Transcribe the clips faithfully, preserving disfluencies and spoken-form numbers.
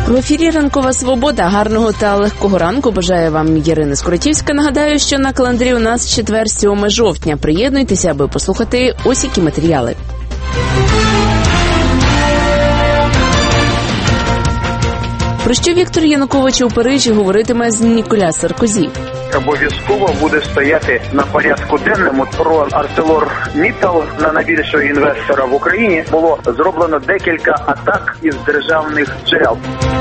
В ефірі «Ранкова свобода». Гарного та легкого ранку бажає вам Ірина Скоротівська. Нагадаю, що на календарі у нас четвер, сьоме жовтня. Приєднуйтеся, аби послухати ось які матеріали. Про що Віктор Янукович у Парижі говоритиме з Ніколя Саркозі? Обов'язково буде стояти на порядку денному про ArcelorMittal, на найбільшого інвестора в Україні. Було зроблено декілька атак із державних джерел.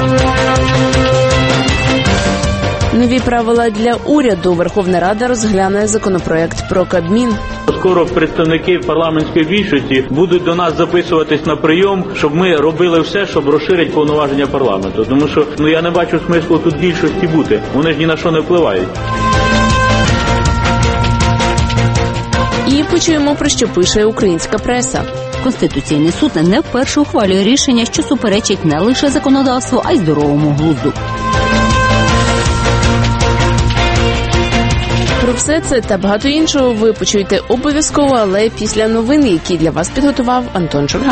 Нові правила для уряду. Верховна Рада розгляне законопроект про Кабмін. Скоро представники парламентської більшості будуть до нас записуватись на прийом, щоб ми робили все, щоб розширити повноваження парламенту. Тому що ну я не бачу смислу тут більшості бути. Вони ж ні на що не впливають. І почуємо, про що пише українська преса. Конституційний суд не вперше ухвалює рішення, що суперечить не лише законодавству, а й здоровому глузду. Про все це та багато іншого ви почуєте обов'язково, але після новин, які для вас підготував Антон Чурга.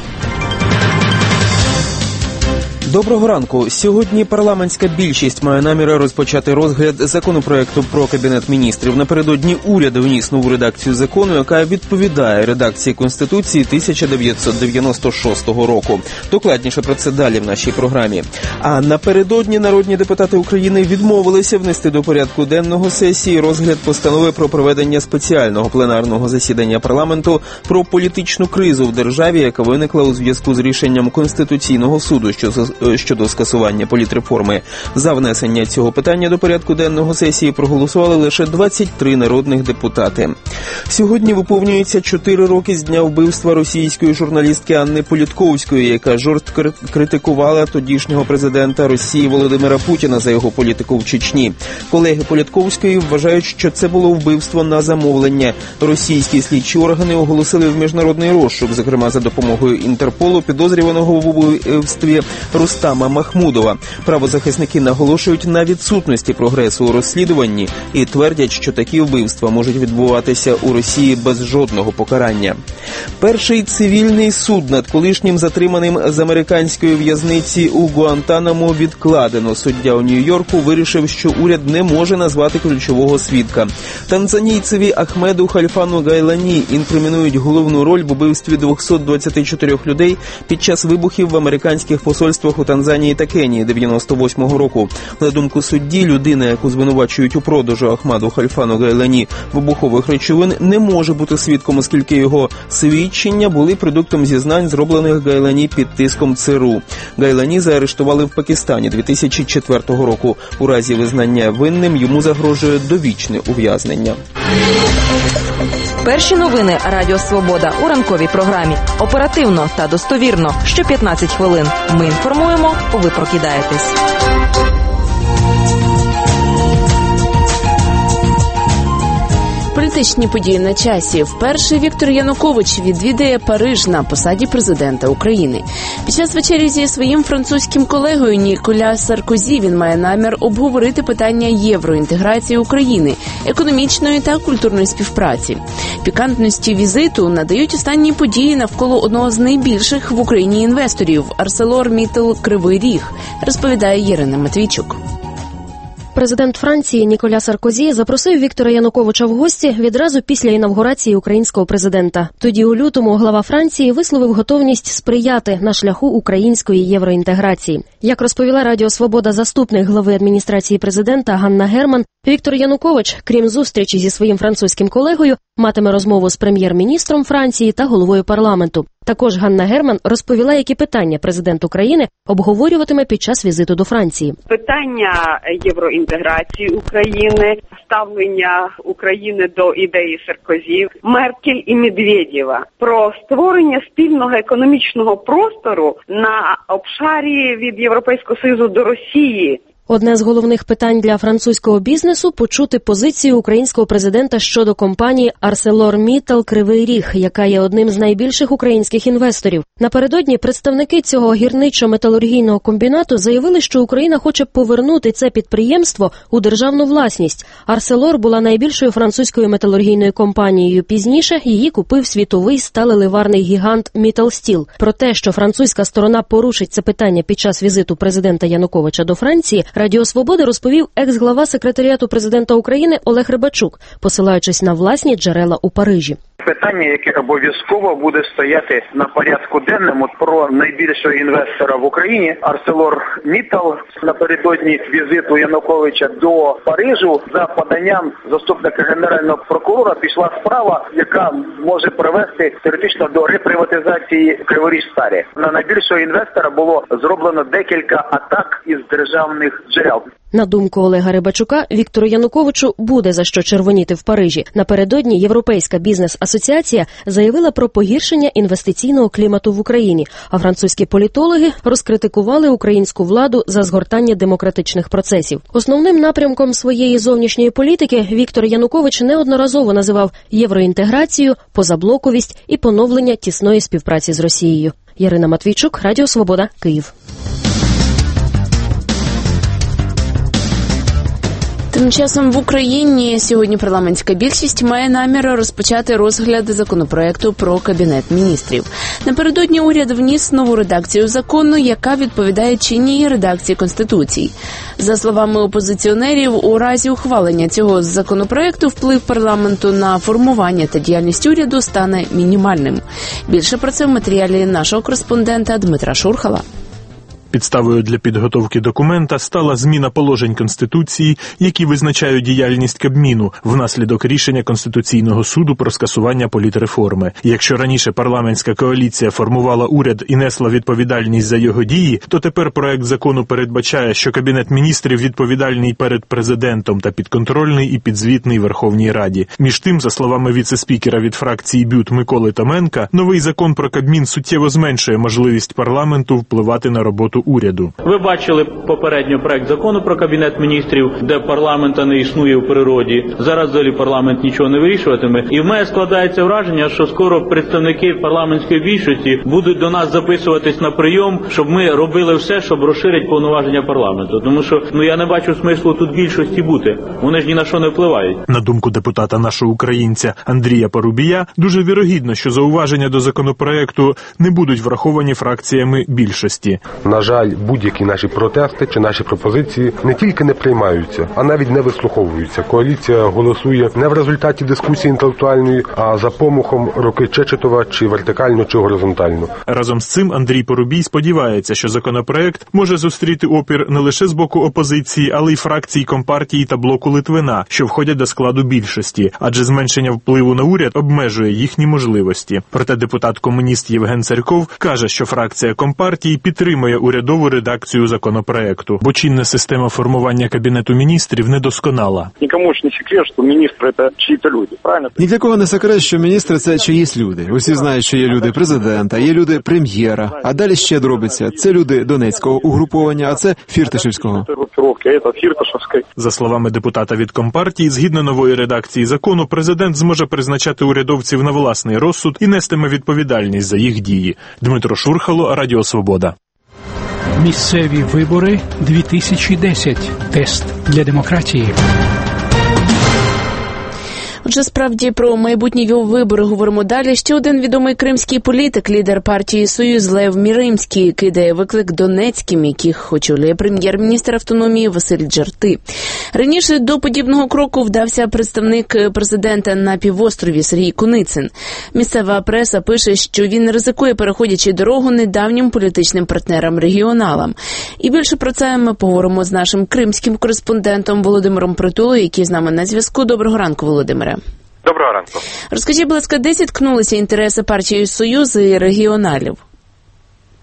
Доброго ранку. Сьогодні парламентська більшість має наміри розпочати розгляд законопроекту про Кабінет міністрів. Напередодні уряд вніс нову редакцію закону, яка відповідає редакції Конституції тисяча дев'ятсот дев'яносто шостого року. Докладніше про це далі в нашій програмі. А напередодні народні депутати України відмовилися внести до порядку денного сесії розгляд постанови про проведення спеціального пленарного засідання парламенту про політичну кризу в державі, яка виникла у зв'язку з рішенням Конституційного суду, що щодо скасування політреформи. За внесення цього питання до порядку денного сесії проголосували лише двадцять три народних депутати. Сьогодні виповнюється чотири роки з дня вбивства російської журналістки Анни Політковської, яка жорстко критикувала тодішнього президента Росії Володимира Путіна за його політику в Чечні. Колеги Політковської вважають, що це було вбивство на замовлення. Російські слідчі органи оголосили в міжнародний розшук, зокрема за допомогою Інтерполу, підозрюваного в вбивстві Рустама Махмудова. Правозахисники наголошують на відсутності прогресу у розслідуванні і твердять, що такі вбивства можуть відбуватися у Росії без жодного покарання. Перший цивільний суд над колишнім затриманим з американської в'язниці у Гуантанамо відкладено. Суддя у Нью-Йорку вирішив, що уряд не може назвати ключового свідка. Танзанійцеві Ахмеду Хальфану Гайлані інкримінують головну роль в убивстві двохсот двадцяти чотирьох людей під час вибухів в американських посольствах у Танзанії та Кенії дев'яносто восьмого року. На думку судді, людина, яку звинувачують у продажу Ахмаду Хальфану Гайлані вибухових речовин, не може бути свідком, оскільки його свідчення були продуктом зізнань, зроблених Гайлані під тиском ЦРУ. Гайлані заарештували в Пакистані дві тисячі четвертого року. У разі визнання винним йому загрожує довічне ув'язнення. Перші новини Радіо Свобода у ранковій програмі. Оперативно та достовірно. Що п'ятнадцять хвилин. Ми інформуємо, ви прокидаєтесь. Політичні події на часі. Вперше Віктор Янукович відвідає Париж на посаді президента України. Під час вечері зі своїм французьким колегою Ніколя Саркозі він має намір обговорити питання євроінтеграції України, економічної та культурної співпраці. Пікантності візиту надають останні події навколо одного з найбільших в Україні інвесторів – ArcelorMittal Кривий Ріг, розповідає Ірина Матвійчук. Президент Франції Ніколя Саркозі запросив Віктора Януковича в гості відразу після інавгурації українського президента. Тоді у лютому глава Франції висловив готовність сприяти на шляху української євроінтеграції. Як розповіла Радіо Свобода заступник глави адміністрації президента Ганна Герман, Віктор Янукович, крім зустрічі зі своїм французьким колегою, матиме розмову з прем'єр-міністром Франції та головою парламенту. Також Ганна Герман розповіла, які питання президент України обговорюватиме під час візиту до Франції. Питання євроінтеграції України, ставлення України до ідеї Саркозі, Меркель і Медведєва, про створення спільного економічного простору на обшарі від Європейського Союзу до Росії. Одне з головних питань для французького бізнесу – почути позицію українського президента щодо компанії ArcelorMittal Кривий Ріг, яка є одним з найбільших українських інвесторів. Напередодні представники цього гірничо-металургійного комбінату заявили, що Україна хоче повернути це підприємство у державну власність. Арселор була найбільшою французькою металургійною компанією. Пізніше її купив світовий сталеливарний гігант Міталстіл. Про те, що французька сторона порушить це питання під час візиту президента Януковича до Франції, Радіо Свобода розповів екс-глава секретаріату президента України Олег Рибачук, посилаючись на власні джерела у Парижі. Питання, яке обов'язково буде стояти на порядку денному, про найбільшого інвестора в Україні ArcelorMittal. Напередодні візиту Януковича до Парижу за поданням заступника генерального прокурора пішла справа, яка може привести теоретично до реприватизації Криворіжсталі. На найбільшого інвестора було зроблено декілька атак із державних джерел. На думку Олега Рибачука, Віктору Януковичу буде за що червоніти в Парижі. Напередодні Європейська бізнес-асоціація заявила про погіршення інвестиційного клімату в Україні, а французькі політологи розкритикували українську владу за згортання демократичних процесів. Основним напрямком своєї зовнішньої політики Віктор Янукович неодноразово називав євроінтеграцію, позаблоковість і поновлення тісної співпраці з Росією. Ярина Матвійчук, Радіо Свобода, Київ. Тим часом в Україні сьогодні парламентська більшість має намір розпочати розгляд законопроекту про Кабінет міністрів. Напередодні уряд вніс нову редакцію закону, яка відповідає чинній редакції Конституції. За словами опозиціонерів, у разі ухвалення цього законопроекту вплив парламенту на формування та діяльність уряду стане мінімальним. Більше про це в матеріалі нашого кореспондента Дмитра Шурхала. Підставою для підготовки документа стала зміна положень Конституції, які визначають діяльність Кабміну внаслідок рішення Конституційного суду про скасування політреформи. Якщо раніше парламентська коаліція формувала уряд і несла відповідальність за його дії, то тепер проект закону передбачає, що Кабінет міністрів відповідальний перед президентом та підконтрольний і підзвітний Верховній Раді. Між тим, за словами віце-спікера від фракції БЮТ Миколи Томенка, новий закон про Кабмін суттєво зменшує можливість парламенту впливати на роботу уряду. Ви бачили попередньо проект закону про Кабінет міністрів, де парламента не існує в природі. Зараз взагалі парламент нічого не вирішуватиме. І в мене складається враження, що скоро представники парламентської більшості будуть до нас записуватись на прийом, щоб ми робили все, щоб розширити повноваження парламенту. Тому що ну я не бачу смислу тут більшості бути. Вони ж ні на що не впливають. На думку депутата нашого українця Андрія Парубія, дуже вірогідно, що зауваження до законопроекту не будуть враховані фракціями більшості. На жаль, будь-які наші протести чи наші пропозиції не тільки не приймаються, а навіть не вислуховуються. Коаліція голосує не в результаті дискусії інтелектуальної, а за помахом руки Чечетова чи вертикально, чи горизонтально. Разом з цим Андрій Парубій сподівається, що законопроект може зустріти опір не лише з боку опозиції, але й фракцій Компартії та блоку Литвина, що входять до складу більшості, адже зменшення впливу на уряд обмежує їхні можливості. Проте депутат-комуніст Євген Царьков каже, що фракція Компартії підтримує урядову редакцію законопроекту, бо чинна система формування Кабінету міністрів недосконала. Нікому ж не секрет, що міністри – це чиї-то люди, правильно? Ні для кого не секрет, що міністри – це чиїсь люди. Усі знають, що є люди президента, є люди прем'єра, а далі ще дробиться. Це люди Донецького угруповання, а це Фірташевського. За словами депутата від Компартії, згідно нової редакції закону, президент зможе призначати урядовців на власний розсуд і нестиме відповідальність за їх дії. Дмитро Шурхало, Радіо Свобода. Місцеві вибори дві тисячі десять. Тест для демократії. Отже, справді про майбутні вибори говоримо далі. Ще один відомий кримський політик, лідер партії «Союз» Лев Міримський, кидає виклик донецьким, яких очолює прем'єр-міністр автономії Василь Джарти. Раніше до подібного кроку вдався представник президента на півострові Сергій Куницин. Місцева преса пише, що він ризикує, переходячи дорогу недавнім політичним партнерам-регіоналам. І більше про це ми поговоримо з нашим кримським кореспондентом Володимиром Притулою, який з нами на зв'язку. Доброго ранку, Володимире. Доброго ранку. Розкажіть, будь ласка, де зіткнулися інтереси партії «Союз» і регіоналів?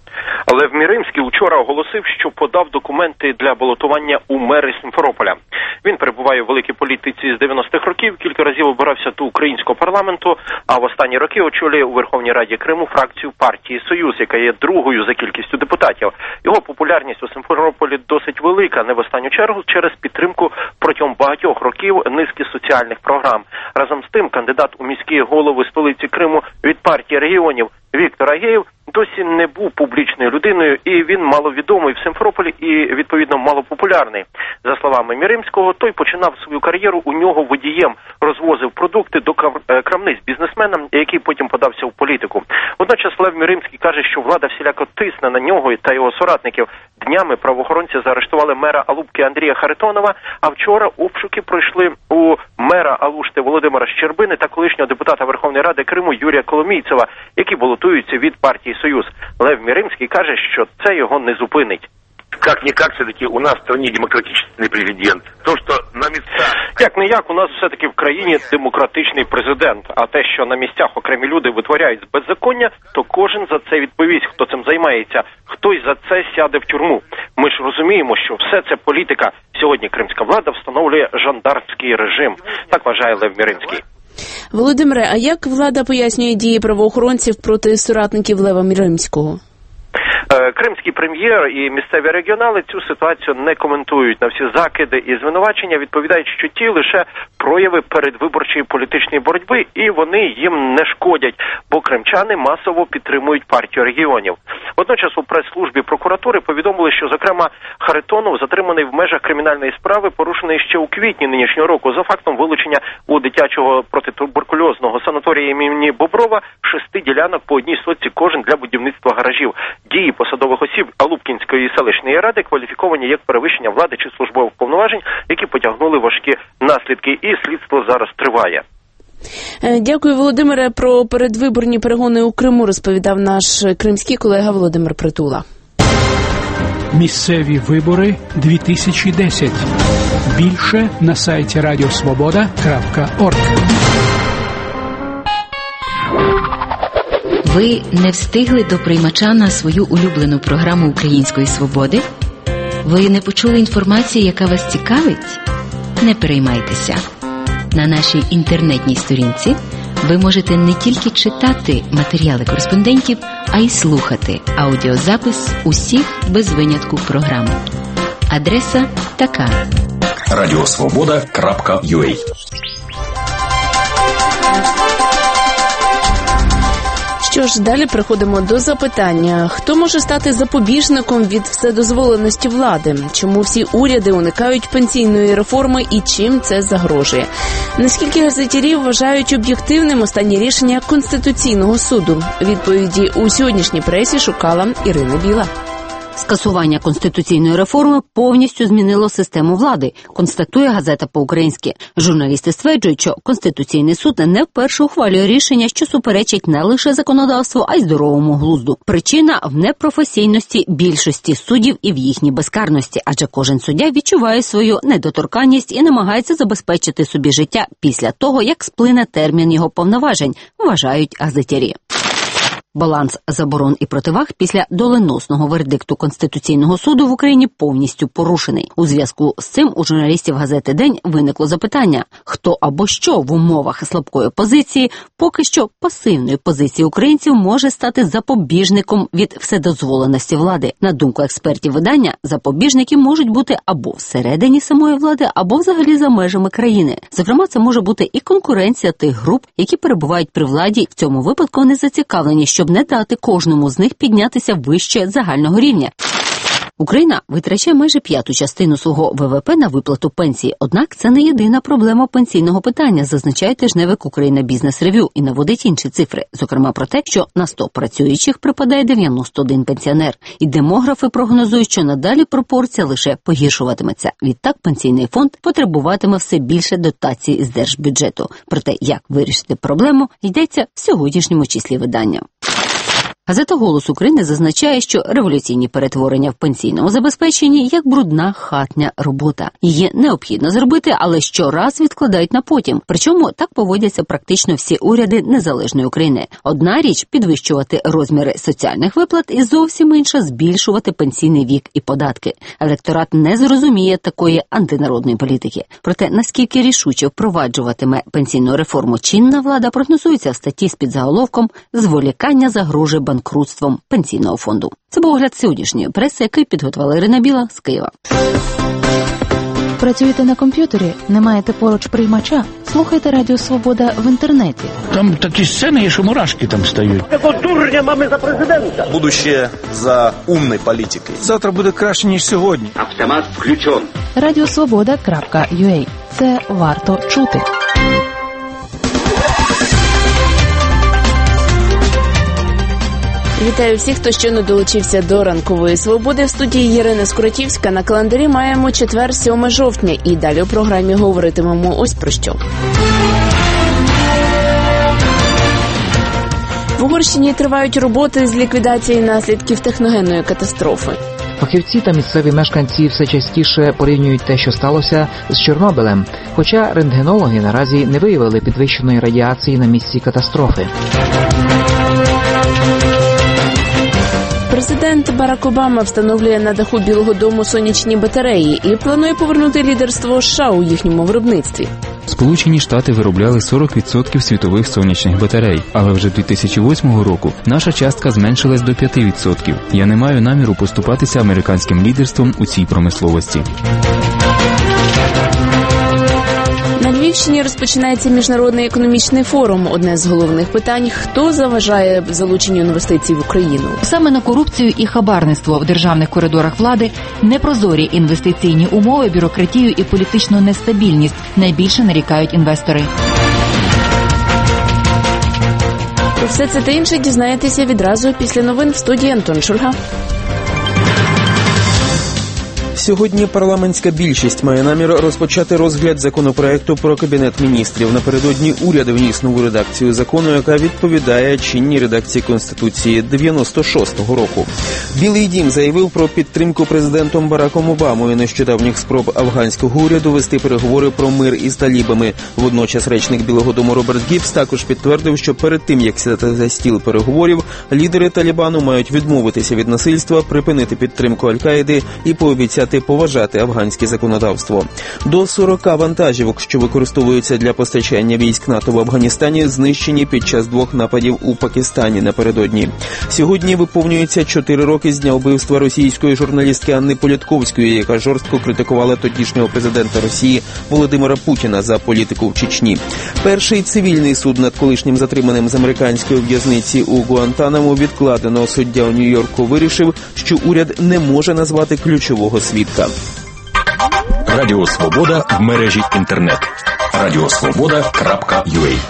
Лев Міримський учора оголосив, що подав документи для балотування у мери Сімферополя. Він перебуває в великій політиці з дев'яностих років, кілька разів обирався до українського парламенту, а в останні роки очолює у Верховній Раді Криму фракцію партії «Союз», яка є другою за кількістю депутатів. Його популярність у Сімферополі досить велика, не в останню чергу через підтримку протягом багатьох років низки соціальних програм. Разом з тим, кандидат у міські голови столиці Криму від партії регіонів Віктор Агеєв досі не був публічною людиною, і він маловідомий в Сімферополі і, відповідно, малопопулярний. За словами Міримського, той починав свою кар'єру у нього водієм, розвозив продукти до крамниць бізнесменам, який потім подався в політику. Водночас Лев Міримський каже, що влада всіляко тисне на нього та його соратників. Днями правоохоронці заарештували мера Алубки Андрія Харитонова, а вчора обшуки пройшли у мера Алушти Володимира Щербини та колишнього депутата Верховної Ради Криму Юрія Коломійцева, які балотуються від партії «Союз». Лев Міримський каже, що це його не зупинить. Как-никак, все-таки у нас в стране демократичный президент. То, что на местах... Як-не-як, у нас все-таки в країні демократичний президент. А те, що на місцях окремі люди витворяють беззаконня, то кожен за це відповість, хто цим займається. Хтось за це сяде в тюрму. Ми ж розуміємо, що все це політика. Сьогодні кримська влада встановлює жандармський режим. Так вважає Лев Міримський. Володимире, а як влада пояснює дії правоохоронців проти соратників Лева Міримського? Кримський прем'єр і місцеві регіонали цю ситуацію не коментують. На всі закиди і звинувачення відповідають, що ті лише прояви передвиборчої політичної боротьби, і вони їм не шкодять, бо кримчани масово підтримують партію регіонів. Водночас у прес-службі прокуратури повідомили, що, зокрема, Харитонов затриманий в межах кримінальної справи, порушений ще у квітні нинішнього року, за фактом вилучення у дитячого протитуберкульозного санаторія імені Боброва шести ділянок по одній сотці кожен для будівництва гаражів. Дії посадових осіб Алубкінської селищної ради кваліфіковані як перевищення влади чи службових повноважень, які потягнули важкі наслідки, і слідство зараз триває. Дякую, Володимире. Про передвиборні перегони у Криму розповідав наш кримський колега Володимир Притула. Місцеві вибори дві тисячі десять. Більше на сайті радіосвобода крапка орг. Ви не встигли до приймача на свою улюблену програму Української свободи? Ви не почули інформації, яка вас цікавить? Не переймайтеся. На нашій інтернетній сторінці ви можете не тільки читати матеріали кореспондентів, а й слухати аудіозапис усіх без винятку програм. Адреса така: радіосвобода крапка ю а. Що ж, далі переходимо до запитання. Хто може стати запобіжником від вседозволеності влади? Чому всі уряди уникають пенсійної реформи і чим це загрожує? Наскільки газетярі вважають об'єктивним останнє рішення Конституційного суду? Відповіді у сьогоднішній пресі шукала Ірина Біла. Скасування конституційної реформи повністю змінило систему влади, констатує газета по-українськи. Журналісти стверджують, що Конституційний суд не вперше ухвалює рішення, що суперечить не лише законодавству, а й здоровому глузду. Причина в непрофесійності більшості суддів і в їхній безкарності, адже кожен суддя відчуває свою недоторканність і намагається забезпечити собі життя після того, як сплине термін його повноважень, вважають газетярі. Баланс заборон і противаг після доленосного вердикту Конституційного суду в Україні повністю порушений. У зв'язку з цим у журналістів газети «День» виникло запитання, хто або що в умовах слабкої позиції, поки що пасивної позиції українців, може стати запобіжником від вседозволеності влади. На думку експертів видання, запобіжники можуть бути або всередині самої влади, або взагалі за межами країни. Зокрема, це може бути і конкуренція тих груп, які перебувають при владі, в цьому випадку вони зацікавлені, щоб не дати кожному з них піднятися вище загального рівня. Україна витрачає майже п'яту частину свого ве ве пе на виплату пенсії. Однак це не єдина проблема пенсійного питання, зазначає тижневик «Україна Бізнес Рев'ю» і наводить інші цифри. Зокрема про те, що на сто працюючих припадає дев'яносто один пенсіонер. І демографи прогнозують, що надалі пропорція лише погіршуватиметься. Відтак пенсійний фонд потребуватиме все більше дотацій з держбюджету. Про те, як вирішити проблему, йдеться в сьогоднішньому числі видання. Газета «Голос України» зазначає, що революційні перетворення в пенсійному забезпеченні як брудна хатня робота. Її необхідно зробити, але щораз відкладають на потім. Причому так поводяться практично всі уряди незалежної України. Одна річ – підвищувати розміри соціальних виплат і зовсім інша – збільшувати пенсійний вік і податки. Електорат не зрозуміє такої антинародної політики. Проте, наскільки рішуче впроваджуватиме пенсійну реформу чинна влада, прогнозується в статті з підзаголовком «Зволікання загрожує банкрутством пенсійного фонду». Це був огляд сьогоднішньої преси, який підготувала Ірина Біла з Києва. Працюєте на комп'ютері? Не маєте поруч приймача? Слухайте Радіо Свобода в інтернеті. Там такі сцени є, що мурашки там стають. Якого дурня мами за президента? Будущее за умной політикою. Завтра буде краще, ніж сьогодні. Автомат включен. радіо свобода крапка ю а. Це варто чути. Вітаю всіх, хто щойно долучився до ранкової свободи. В студії Ірина Скоротівська. На календарі маємо четвер, сьоме жовтня. І далі у програмі говоритимемо ось про що. В Угорщині тривають роботи з ліквідації наслідків техногенної катастрофи. Фахівці та місцеві мешканці все частіше порівнюють те, що сталося, з Чорнобилем, хоча рентгенологи наразі не виявили підвищеної радіації на місці катастрофи. Президент Барак Обама встановлює на даху Білого дому сонячні батареї і планує повернути лідерство США у їхньому виробництві. Сполучені Штати виробляли сорок відсотків світових сонячних батарей, але вже дві тисячі восьмого року наша частка зменшилась до п'ять відсотків. Я не маю наміру поступатися американським лідерством у цій промисловості. На Львівщині розпочинається Міжнародний економічний форум. Одне з головних питань – хто заважає залученню інвестицій в Україну? Саме на корупцію і хабарництво в державних коридорах влади, непрозорі інвестиційні умови, бюрократію і політичну нестабільність найбільше нарікають інвестори. Про все це та інше дізнаєтеся відразу після новин в студії Антон Шульга. Сьогодні парламентська більшість має намір розпочати розгляд законопроекту про Кабінет міністрів. Напередодні уряд вніс нову редакцію закону, яка відповідає чинній редакції Конституції дев'яносто шостого року. Білий дім заявив про підтримку президентом Бараком Обамою нещодавніх спроб афганського уряду вести переговори про мир із талібами. Водночас речник Білого дому Роберт Гіббс також підтвердив, що перед тим, як сідати за стіл переговорів, лідери Талібану мають відмовитися від насильства, припинити підтримку Аль-Каїди і пообіцяти поважати афганське законодавство. До сорок вантажівок, що використовуються для постачання військ НАТО в Афганістані, знищені під час двох нападів у Пакистані напередодні. Сьогодні виповнюється чотири роки з дня вбивства російської журналістки Анни Полятковської, яка жорстко критикувала тодішнього президента Росії Володимира Путіна за політику в Чечні. Перший цивільний суд над колишнім затриманим з американської в'язниці у Гуантанамо відкладено. Суддя у Нью-Йорку вирішив, що уряд не може назвати ключового свідка. Радіо Свобода в мережі інтернет. радіо свобода крапка ю а.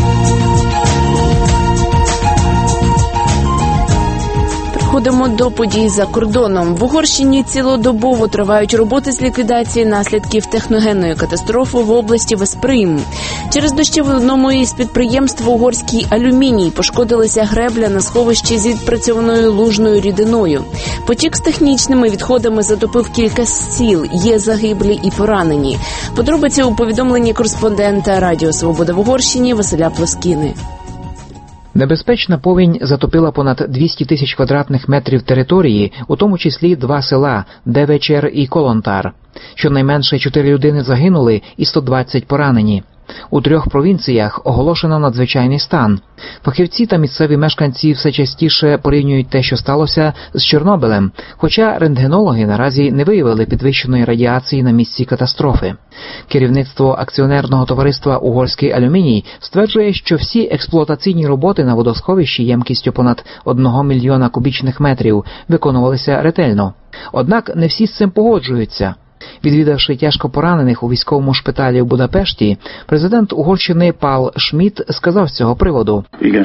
Переходимо до подій за кордоном. В Угорщині цілодобово тривають роботи з ліквідації наслідків техногенної катастрофи в області Весприм. Через дощі в одному із підприємств угорський алюміній пошкодилася гребля на сховищі з відпрацьованою лужною рідиною. Потік з технічними відходами затопив кілька сіл, є загиблі і поранені. Подробиці у повідомленні кореспондента Радіо Свобода в Угорщині Василя Плоскіни. Небезпечна повінь затопила понад двісті тисяч квадратних метрів території, у тому числі два села – Девечер і Колонтар. Щонайменше чотири людини загинули і сто двадцять поранені. У трьох провінціях оголошено надзвичайний стан. Фахівці та місцеві мешканці все частіше порівнюють те, що сталося, з Чорнобилем, хоча рентгенологи наразі не виявили підвищеної радіації на місці катастрофи. Керівництво акціонерного товариства «Угорський алюміній» стверджує, що всі експлуатаційні роботи на водосховищі ємкістю понад одного мільйона кубічних метрів виконувалися ретельно. Однак не всі з цим погоджуються. Відвідавши тяжко поранених у військовому шпиталі в Будапешті, президент Угорщини Пál Schmidt сказав з цього приводу: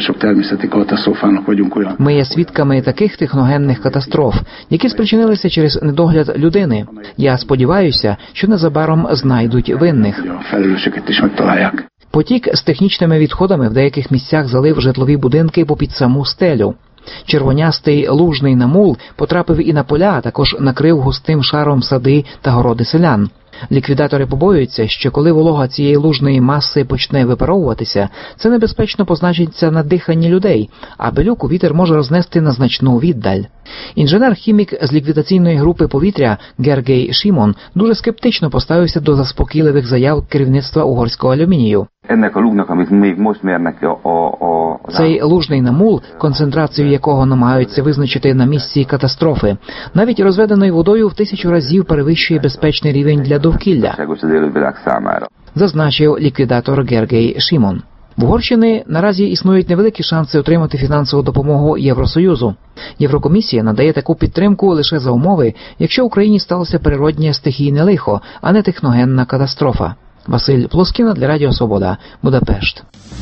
«Ми є свідками таких техногенних катастроф, які спричинилися через недогляд людини. Я сподіваюся, що незабаром знайдуть винних». Потік з технічними відходами в деяких місцях залив житлові будинки попід саму стелю. Червонястий лужний намул потрапив і на поля, а також накрив густим шаром сади та городи селян. Ліквідатори побоюються, що коли волога цієї лужної маси почне випаровуватися, це небезпечно позначиться на диханні людей, а пилюку вітер може рознести на значну віддаль. Інженер-хімік з ліквідаційної групи повітря Гергей Шімон дуже скептично поставився до заспокійливих заяв керівництва угорського алюмінію. Цей лужний намул, концентрацію якого намагаються визначити на місці катастрофи, навіть розведеною водою в тисячу разів перевищує безпечний рівень для довкілля, зазначив ліквідатор Гергей Шімон. В Угорщині наразі існують невеликі шанси отримати фінансову допомогу Євросоюзу. Єврокомісія надає таку підтримку лише за умови, якщо в Україні сталося природнє стихійне лихо, а не техногенна катастрофа. Василь Плоскіна для Радіо Свобода, Будапешт.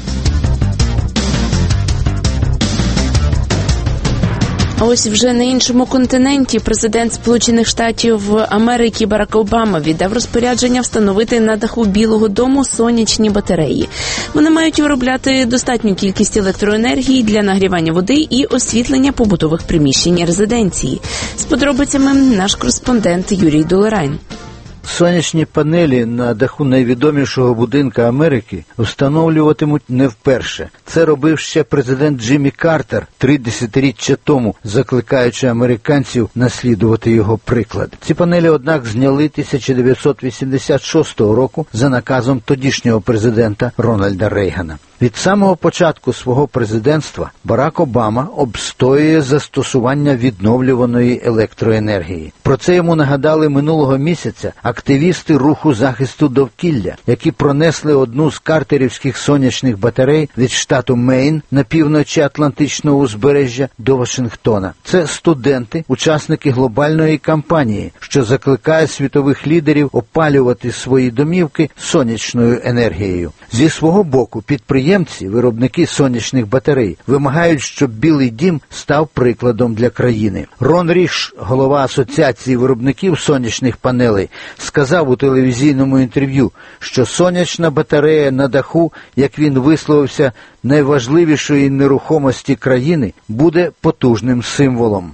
А ось вже на іншому континенті президент Сполучених Штатів Америки Барак Обама віддав розпорядження встановити на даху Білого дому сонячні батареї. Вони мають виробляти достатню кількість електроенергії для нагрівання води і освітлення побутових приміщень резиденції. З подробицями наш кореспондент Юрій Долерайн. Сонячні панелі на даху найвідомішого будинка Америки встановлюватимуть не вперше. Це робив ще президент Джиммі Картер три десятиріччя тому, закликаючи американців наслідувати його приклад. Ці панелі, однак, зняли тисяча дев'ятсот вісімдесят шостого року за наказом тодішнього президента Рональда Рейгана. Від самого початку свого президентства Барак Обама обстоює застосування відновлюваної електроенергії. Про це йому нагадали минулого місяця активісти руху захисту довкілля, які пронесли одну з картерівських сонячних батарей від штату Мейн на півночі Атлантичного узбережжя до Вашингтона. Це студенти, учасники глобальної кампанії, що закликає світових лідерів опалювати свої домівки сонячною енергією. Зі свого боку, підприємці, виробники сонячних батарей, вимагають, щоб Білий дім став прикладом для країни. Рон Ріш, голова Асоціації виробників сонячних панелей, сказав у телевізійному інтерв'ю, що сонячна батарея на даху, як він висловився, найважливішої нерухомості країни, буде потужним символом.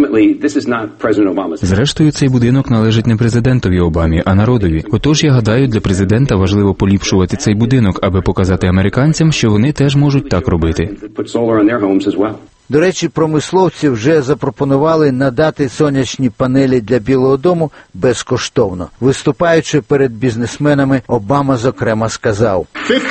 Зрештою, цей будинок належить не президентові Обамі, а народові. Отож, я гадаю, для президента важливо поліпшувати цей будинок, аби показати американцям, що вони теж можуть так робити. До речі, промисловці вже запропонували надати сонячні панелі для Білого дому безкоштовно. Виступаючи перед бізнесменами, Обама, зокрема, сказав: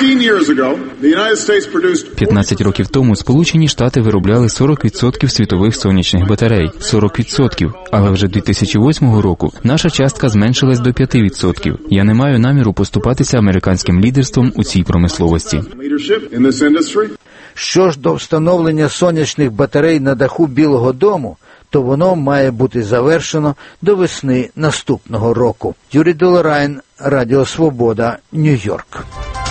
п'ятнадцять років тому Сполучені Штати виробляли сорок відсотків світових сонячних батарей. сорок відсотків. Але вже дві тисячі восьмого року наша частка зменшилась до п'ять відсотків. Я не маю наміру поступатися американським лідерством у цій промисловості. Що ж до встановлення сонячних батарей на даху Білого дому, то воно має бути завершено до весни наступного року. Юрій Долерайн, Радіо Свобода, Нью-Йорк.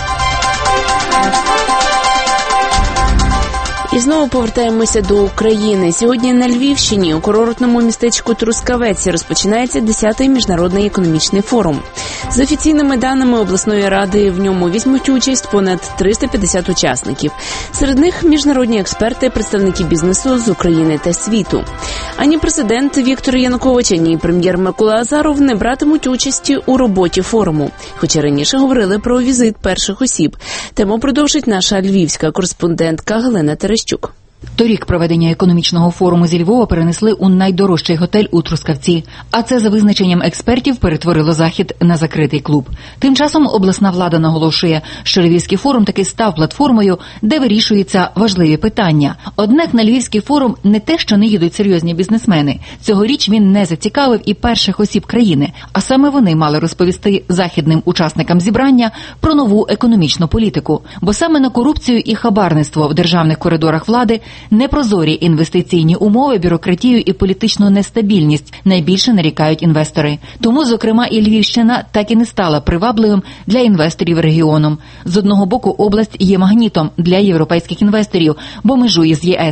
І знову повертаємося до України. Сьогодні на Львівщині у курортному містечку Трускавець розпочинається десятий міжнародний економічний форум. За офіційними даними обласної ради, в ньому візьмуть участь понад триста п'ятдесят учасників. Серед них міжнародні експерти, представники бізнесу з України та світу. Ані президент Віктор Янукович, ані прем'єр Микола Азаров не братимуть участі у роботі форуму. Хоча раніше говорили про візит перших осіб. Тему продовжить наша львівська кореспондентка Галина Терещук. Торік проведення економічного форуму зі Львова перенесли у найдорожчий готель у Трускавці. А це, за визначенням експертів, перетворило захід на закритий клуб. Тим часом обласна влада наголошує, що Львівський форум таки став платформою, де вирішуються важливі питання. Однак на Львівський форум не те, що не їдуть серйозні бізнесмени. Цьогоріч він не зацікавив і перших осіб країни. А саме вони мали розповісти західним учасникам зібрання про нову економічну політику. Бо саме на корупцію і хабарництво в державних коридорах влади, непрозорі інвестиційні умови, бюрократію і політичну нестабільність найбільше нарікають інвестори. Тому, зокрема, і Львівщина так і не стала привабливим для інвесторів регіоном. З одного боку, область є магнітом для європейських інвесторів, бо межує з ЄС.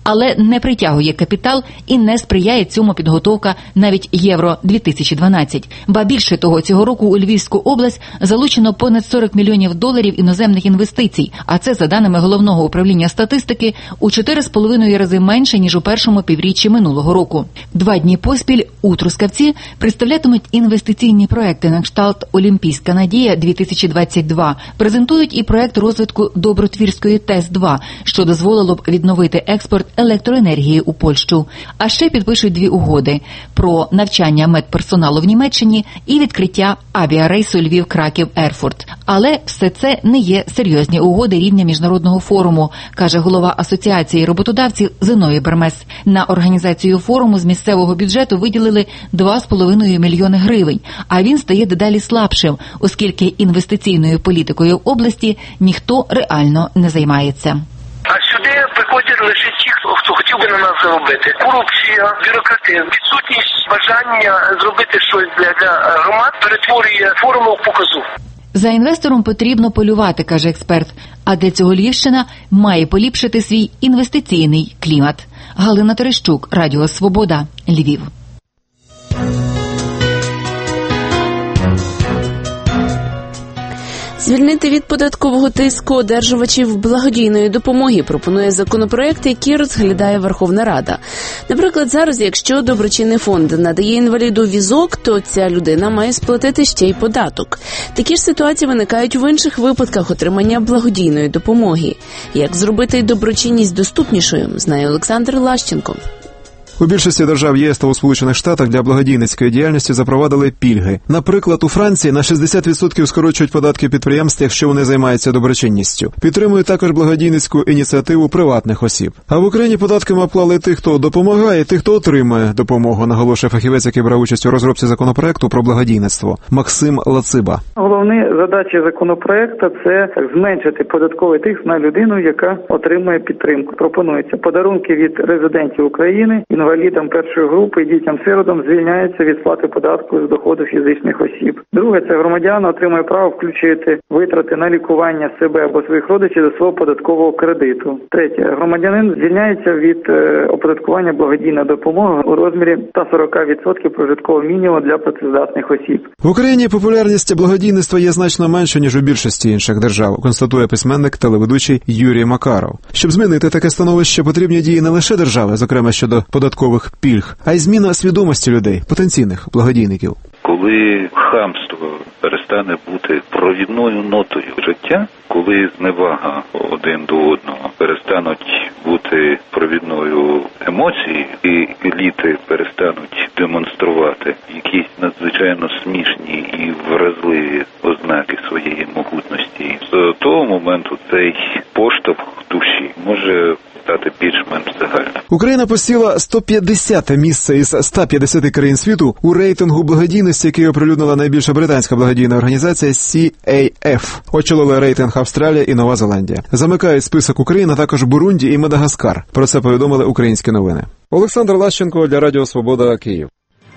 але не притягує капітал і не сприяє цьому підготовка навіть Євро дві тисячі дванадцять. Ба більше того, цього року у Львівську область залучено понад сорок мільйонів доларів іноземних інвестицій, а це, за даними Головного управління статистики, у чотири з половиною рази менше, ніж у першому півріччі минулого року. Два дні поспіль у Трускавці представлятимуть інвестиційні проекти на кшталт «Олімпійська надія дві тисячі двадцять два». Презентують і проект розвитку Добротвірської ТЕС два, що дозволило б відновити експорт електроенергії у Польщу. А ще підпишуть дві угоди – про навчання медперсоналу в Німеччині і відкриття авіарейсу Львів-Краків-Ерфурт. Але все це не є серйозні угоди рівня міжнародного форуму, каже голова Асоціації роботодавців Зиновій Бермес. На організацію форуму з місцевого бюджету виділили два з половиною мільйони гривень, а він стає дедалі слабшим, оскільки інвестиційною політикою в області ніхто реально не займається. А сюди приходять лише ті, хто хотів би на нас заробити. Корупція, бюрократизм, відсутність бажання зробити щось для, для громад перетворює форум в показу. За інвестором потрібно полювати, каже експерт, а для цього Львівщина має поліпшити свій інвестиційний клімат. Галина Терещук, Радіо Свобода, Львів. Звільнити від податкового тиску одержувачів благодійної допомоги пропонує законопроект, який розглядає Верховна Рада. Наприклад, зараз, якщо доброчинний фонд надає інваліду візок, то ця людина має сплатити ще й податок. Такі ж ситуації виникають в інших випадках отримання благодійної допомоги. Як зробити доброчинність доступнішою, знає Олександр Лащенко. У більшості держав ЄС та у Сполучених Штатах для благодійницької діяльності запровадили пільги. Наприклад, у Франції на шістдесят відсотків скорочують податки підприємств, якщо вони займаються доброчинністю. Підтримують також благодійницьку ініціативу приватних осіб. А в Україні податками обклали тих, хто допомагає, і тих, хто отримує допомогу, наголошує фахівець, який брав участь у розробці законопроекту про благодійництво. Максим Лациба. Головні задачі законопроекту – це зменшити податковий тиск на людину, яка отримує підтримку. Пропонується подарунки від резидентів України, інвалідам першої групи і дітям-сиротам звільняються від сплати податку з доходу фізичних осіб. Друге, це громадян отримує право включити витрати на лікування себе або своїх родичів до свого податкового кредиту. Третє, громадянин звільняється від е, оподаткування благодійної допомоги у розмірі сто сорок відсотків прожиткового мінімуму для працездатних осіб. В Україні популярність благодійництва є значно менше, ніж у більшості інших держав, констатує письменник, телеведучий Юрій Макаров. Щоб змінити таке становище, потрібні дії не лише держави, зокрема щодо податкових пільг, а й зміна свідомості людей, потенційних благодійників. Коли хамство перестане бути провідною нотою життя, коли зневага один до одного перестануть бути провідною емоцією, і еліти перестануть демонструвати якісь надзвичайно смішні і вразливі ознаки своєї могутності, з того моменту цей поштовх душі може стати більш-менш загальним. Україна посіла сто п'ятдесяте місце із ста п'ятдесяти країн світу у рейтингу благодійності, який оприлюднила найбільша британська благодійна організація сі ей еф. Очолили рейтинг Австралія і Нова Зеландія. Замикають список України, а також Бурунді і Мадагаскар. Про це повідомили Українські новини. Олександр Лащенко для Радіо Свобода, Київ.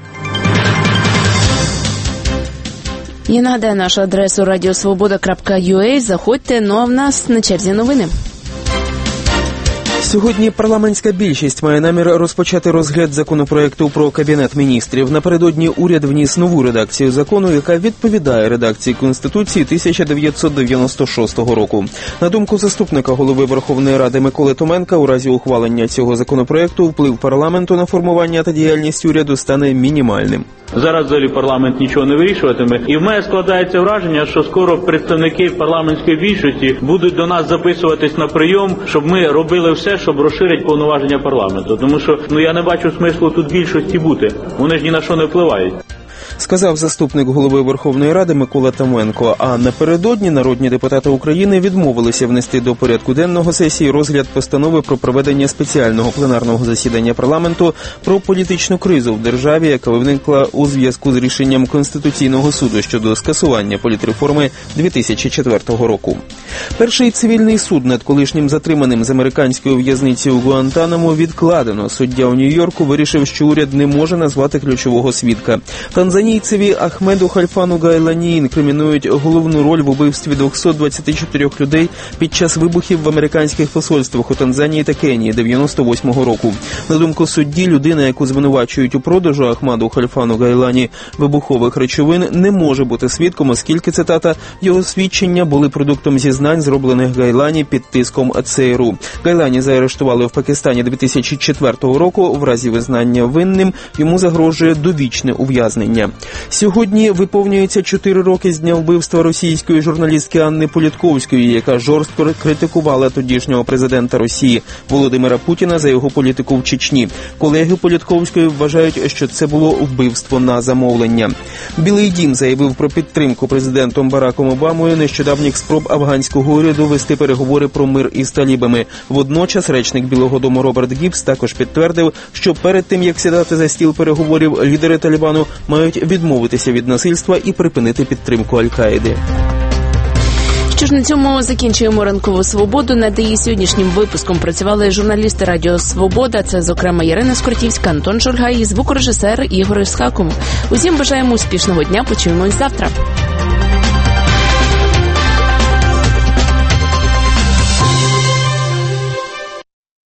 Я нагадаю нашу адресу радіосвобода крапка ю а. Заходьте, ну а в нас на черзі новини. Сьогодні парламентська більшість має намір розпочати розгляд законопроекту про Кабінет міністрів. Напередодні уряд вніс нову редакцію закону, яка відповідає редакції Конституції тисяча дев'ятсот дев'яносто шостого року. На думку заступника голови Верховної Ради Миколи Томенка, у разі ухвалення цього законопроекту вплив парламенту на формування та діяльність уряду стане мінімальним. Зараз взагалі парламент нічого не вирішуватиме. І в мене складається враження, що скоро представники парламентської більшості будуть до нас записуватись на прийом, щоб ми робили все, щоб розширити повноваження парламенту. Тому що ну я не бачу смислу тут більшості бути. Вони ж ні на що не впливають. Сказав заступник голови Верховної Ради Микола Томенко. А напередодні народні депутати України відмовилися внести до порядку денного сесії розгляд постанови про проведення спеціального пленарного засідання парламенту про політичну кризу в державі, яка виникла у зв'язку з рішенням Конституційного суду щодо скасування політреформи дві тисячі четвертого року. Перший цивільний суд над колишнім затриманим з американської в'язниці у Гуантанамо відкладено. Суддя у Нью-Йорку вирішив, що уряд не може назвати ключового свідка. Танзанія Кенійцеві Ахмеду Хальфану Гайлані інкримінують головну роль в убивстві двісті двадцять чотири людей під час вибухів в американських посольствах у Танзанії та Кенії дев'яносто восьмого року. На думку судді, людина, яку звинувачують у продажу Ахмаду Хальфану Гайлані вибухових речовин, не може бути свідком, оскільки, цитата, його свідчення були продуктом зізнань, зроблених Гайлані під тиском ЦРУ. Гайлані заарештували в Пакистані дві тисячі четвертого року. В разі визнання винним йому загрожує довічне ув'язнення. Сьогодні виповнюється чотири роки з дня вбивства російської журналістки Анни Політковської, яка жорстко критикувала тодішнього президента Росії Володимира Путіна за його політику в Чечні. Колеги Політковської вважають, що це було вбивство на замовлення. Білий дім заявив про підтримку президентом Бараком Обамою нещодавніх спроб афганського уряду вести переговори про мир із талібами. Водночас речник Білого дому Роберт Гіббс також підтвердив, що перед тим, як сідати за стіл переговорів, лідери Талібану мають відмовитися від насильства і припинити підтримку Аль-Каїди. Що ж, на цьому закінчуємо ранкову свободу. Над її сьогоднішнім випуском працювали журналісти Радіо Свобода. Це, зокрема, Ярина Скортівська, Антон Шульгай і звукорежисер Ігор Ісхаков. Усім бажаємо успішного дня. Почуємось завтра.